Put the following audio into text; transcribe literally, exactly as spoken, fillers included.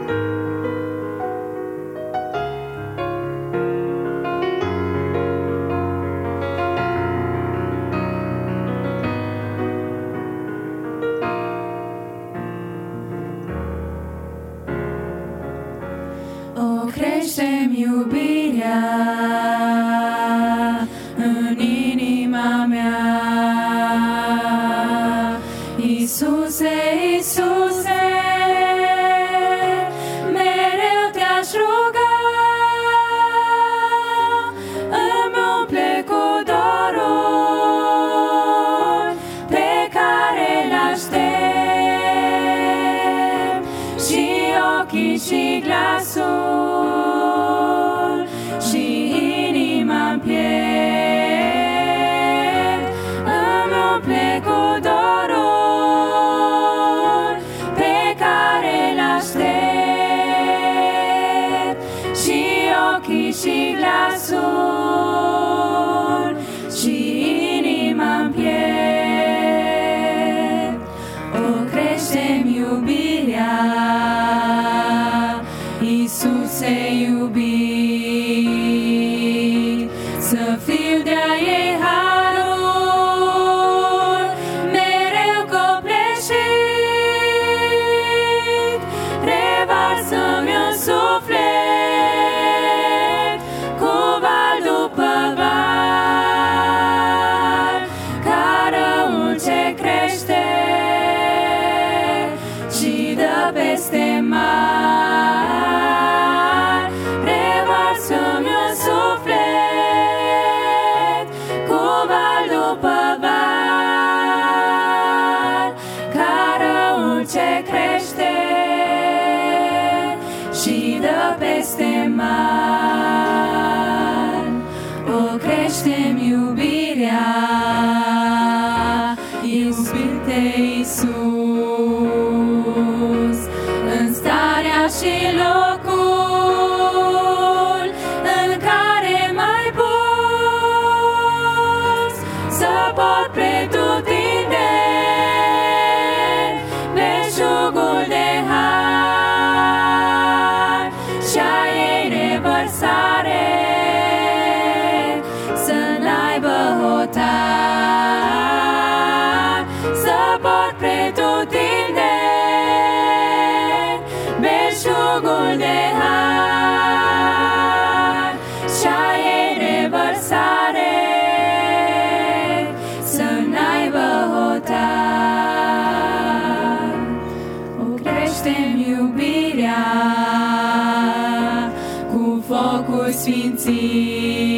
O, crește-mi iubirea în inima mea. Iisuse, Iisuse, mereu te-aș ruga, îmi umple cu dorul pe care l-aștept, și ochii și glasul și inima-n piept, îmi umple cu dorul pe care l-aștept, și ochii și glasul și inima-n piept. O, crește-mi iubirea, Iisuse iubit, să fiu de-a ei harul mereu copleșit, revarsă-mi în suflet cu val după val, ca răul ce crește și dă peste mar. Revarsă-mi în suflet cu val după val, ca răul ce crește și dă peste mar. O, crește-mi iubirea, iubite Iisus, în starea și locul în care m-ai pus, să pot pretutindeni belșugul de har și-a ei revărsare, să n-aibă hotar, să pot pretutindeni belșugul de har și-a ei revărsare, să n-aibă hotar. O, crește-mi iubirea cu focul sfințit,